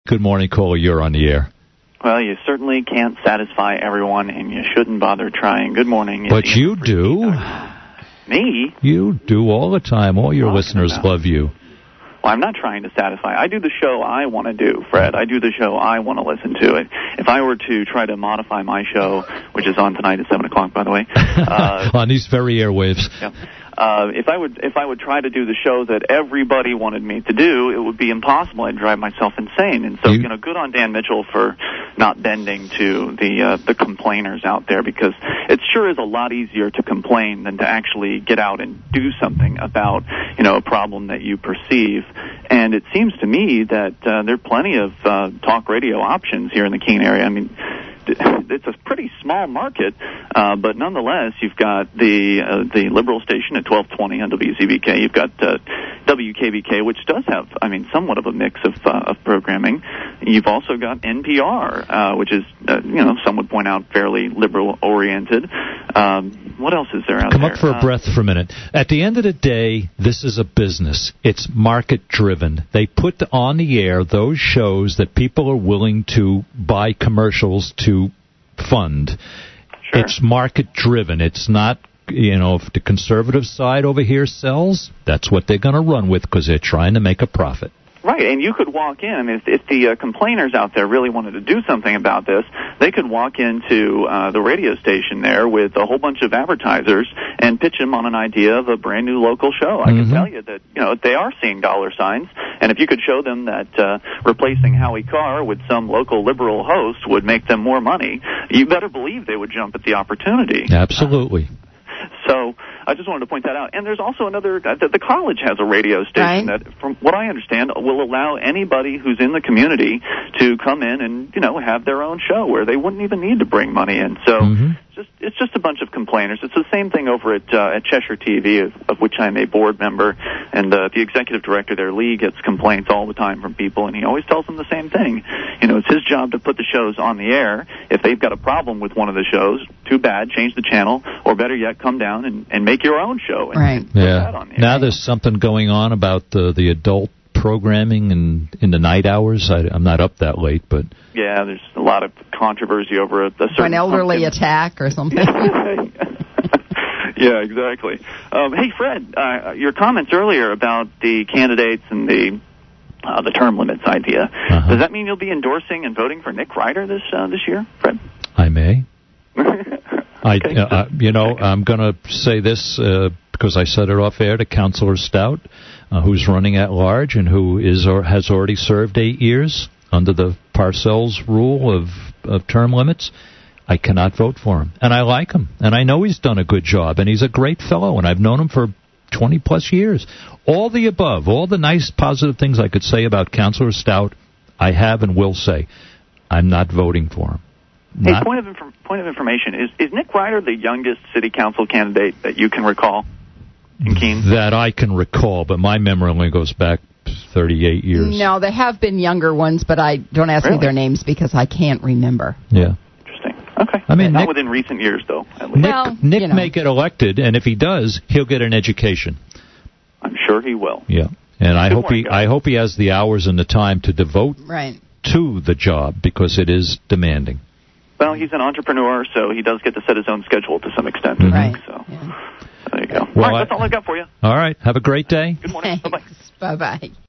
Good morning, caller. You're on the air. Well, you certainly can't satisfy everyone, and you shouldn't bother trying. Good morning. But you do. Me? You do all the time. All your listeners love you. Well, I'm not trying to satisfy. I do the show I want to do, Fred. I do the show I want to listen to. If I were to try to modify my show, which is on tonight at 7 o'clock, by the way. On these very airwaves. Yeah. If I would try to do the show that everybody wanted me to do, it would be impossible. I'd drive myself insane. And so, good on Dan Mitchell for not bending to the complainers out there, because it sure is a lot easier to complain than to actually get out and do something about, a problem that you perceive. And it seems to me that there are plenty of talk radio options here in the Keene area. I mean, it's a pretty small market, but nonetheless, you've got the liberal station at 1220 on WZBK. You've got WKBK, which does have, somewhat of a mix of programming. You've also got NPR, which is, some would point out fairly liberal-oriented. What else is there out there? Come up for a breath for a minute. At the end of the day, this is a business. It's market-driven. They put on the air those shows that people are willing to buy commercials to fund. Sure. It's market-driven. It's not, if the conservative side over here sells, that's what they're going to run with because they're trying to make a profit. Right, and you could walk in. If the complainers out there really wanted to do something about this, they could walk into the radio station there with a whole bunch of advertisers and pitch them on an idea of a brand new local show. I can tell you that they are seeing dollar signs, and if you could show them that replacing Howie Carr with some local liberal host would make them more money, you better believe they would jump at the opportunity. Absolutely. So I just wanted to point that out. And there's also another, the college has a radio station that, from what I understand, will allow anybody who's in the community to come in and, have their own show where they wouldn't even need to bring money in. So it's just a bunch of complainers. It's the same thing over at Cheshire TV, of which I'm a board member. And the executive director there, Lee, gets complaints all the time from people, and he always tells them the same thing. It's his job to put the shows on the air. If they've got a problem with one of the shows, too bad, change the channel, or better yet, come down and make your own show. And put that on the air. Now there's something going on about the adult programming in the night hours. I'm not up that late, but... Yeah, there's a lot of controversy over a certain... An elderly attack or something. Yeah, exactly. Hey, Fred, your comments earlier about the candidates and the term limits idea, does that mean you'll be endorsing and voting for Nick Ryder this year, Fred? I may. I'm going to say this because I said it off air to Councilor Stout, who's running at large and who has already served 8 years under the Parcells rule of term limits. I cannot vote for him. And I like him. And I know he's done a good job. And he's a great fellow. And I've known him for 20-plus years. All the above, all the nice, positive things I could say about Councilor Stout, I have and will say. I'm not voting for him. Hey, point of information, is Nick Ryder the youngest city council candidate that you can recall in Keene? That I can recall, but my memory only goes back 38 years. No, there have been younger ones, but don't ask me their names because I can't remember. Yeah. Interesting. Okay. I mean, not within recent years, though, at least. Nick may get elected, and if he does, he'll get an education. I'm sure he will. Yeah. And I hope he has the hours and the time to devote to the job because it is demanding. Well, he's an entrepreneur, so he does get to set his own schedule to some extent, I think. So there you go. Well, all right, that's all I got for you. All right. Have a great day. Good morning. Bye-bye. Bye-bye.